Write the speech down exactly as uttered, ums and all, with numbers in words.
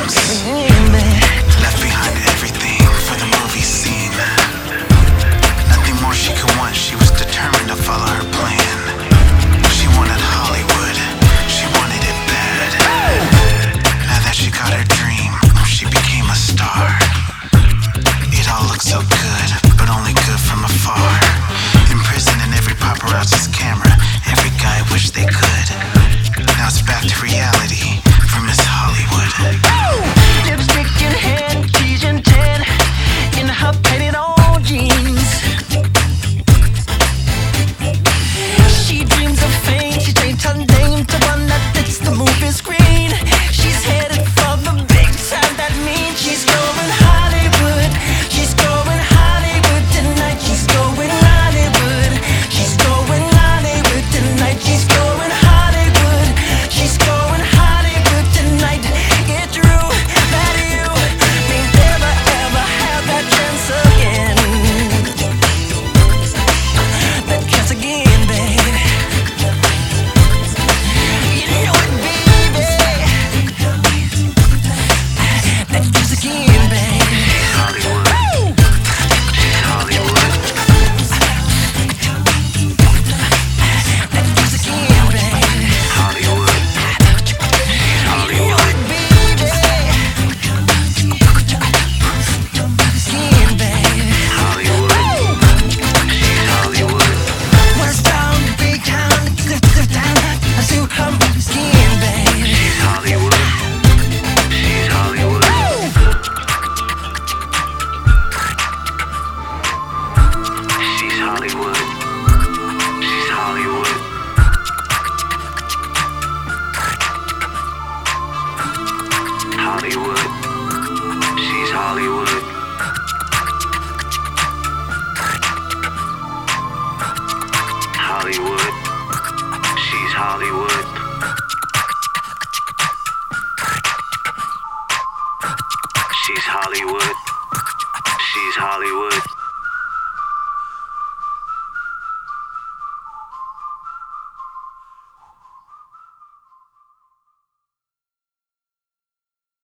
dreams. Left behind everything for the movie scene. Nothing more she could want, she was determined to follow her plan. She wanted Hollywood, she wanted it bad. Now that she got her dream, she became a star. It all looked so good, but only good from afar. Imprisoning every paparazzi's camera, every guy wished they could. Now it's back to reality for Miss Hollywood. Lipstick in hand, cheese and tan, in her painted on jeans. She dreams of fame, she changed her name to one that fits the movie screen. She's headed for the big time, that means she's going Hollywood. She's going Hollywood tonight, she's going Hollywood. She's going Hollywood tonight, she's going Hollywood. She's going Hollywood tonight. It's true that you may never ever have that chance again. That chance again, baby. You know it, baby. That chance again, baby. Hollywood. She's Hollywood. That chance again, baby. Hollywood. You know it, baby. Again, baby. Hollywood. She's Hollywood. West town, big town, live, live down, I see her skin, baby. She's Hollywood. She's Hollywood. She's Hollywood. She's Hollywood. Hollywood. She's Hollywood. Hollywood. She's Hollywood. She's Hollywood.